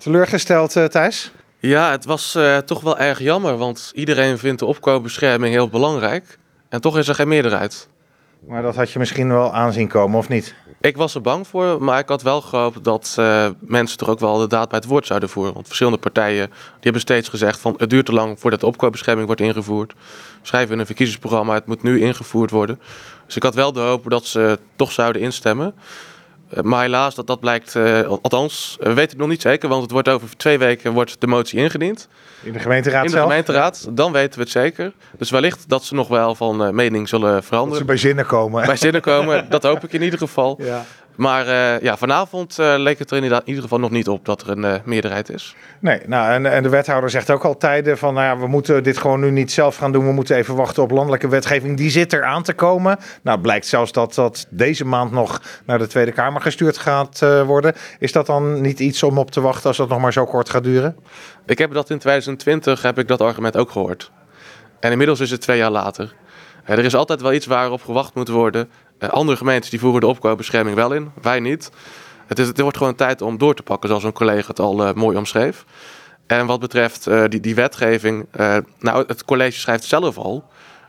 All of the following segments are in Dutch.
Teleurgesteld, Thijs? Ja, het was toch wel erg jammer, want iedereen vindt de opkoopbescherming heel belangrijk. En toch is er geen meerderheid. Maar dat had je misschien wel aanzien komen, of niet? Ik was er bang voor, maar ik had wel gehoopt dat mensen toch ook wel de daad bij het woord zouden voeren. Want verschillende partijen die hebben steeds gezegd van het duurt te lang voordat de opkoopbescherming wordt ingevoerd. Schrijven in een verkiezingsprogramma, het moet nu ingevoerd worden. Dus ik had wel de hoop dat ze toch zouden instemmen. Maar helaas, dat blijkt, althans, we weten het nog niet zeker, want het wordt over 2 weken wordt de motie ingediend. In de gemeenteraad In de zelf? gemeenteraad, dan weten we het zeker. Dus wellicht dat ze nog wel van mening zullen Dat veranderen. ze bij zinnen komen. Bij zinnen komen, dat hoop ik in ieder geval. Ja. Maar vanavond leek het er in ieder geval nog niet op dat er een meerderheid is. Nee, nou, en de wethouder zegt ook al tijden van, nou ja, we moeten dit gewoon nu niet zelf gaan doen. We moeten even wachten op landelijke wetgeving. Die zit er aan te komen. Nou, blijkt zelfs dat deze maand nog naar de Tweede Kamer gestuurd gaat worden. Is dat dan niet iets om op te wachten als dat nog maar zo kort gaat duren? Ik heb dat in 2020 heb ik dat argument ook gehoord. En inmiddels is het 2 jaar later. Er is altijd wel iets waarop gewacht moet worden. Andere gemeentes die voeren de opkoopbescherming wel in, wij niet. Het wordt gewoon tijd om door te pakken, zoals een collega het al mooi omschreef. En wat betreft die wetgeving, het college schrijft zelf al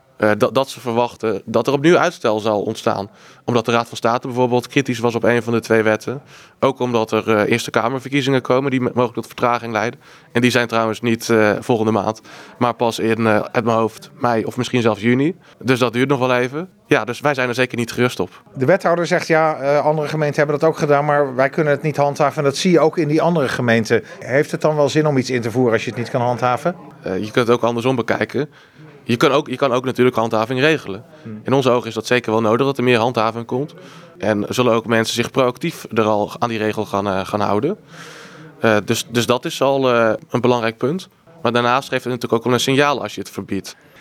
dat ze verwachten dat er opnieuw uitstel zal ontstaan. Omdat de Raad van State bijvoorbeeld kritisch was op een van de 2 wetten. Ook omdat er Eerste Kamerverkiezingen komen die mogelijk tot vertraging leiden. En die zijn trouwens niet volgende maand, maar pas in uit mijn hoofd mei of misschien zelfs juni. Dus dat duurt nog wel even. Ja, dus wij zijn er zeker niet gerust op. De wethouder zegt andere gemeenten hebben dat ook gedaan, maar wij kunnen het niet handhaven. En dat zie je ook in die andere gemeenten. Heeft het dan wel zin om iets in te voeren als je het niet kan handhaven? Je kunt het ook andersom bekijken. Je kan ook natuurlijk handhaving regelen. In onze ogen is dat zeker wel nodig dat er meer handhaving komt. En zullen ook mensen zich proactief er al aan die regel gaan houden. Dus dat is al een belangrijk punt. Maar daarnaast geeft het natuurlijk ook wel een signaal als je het verbiedt.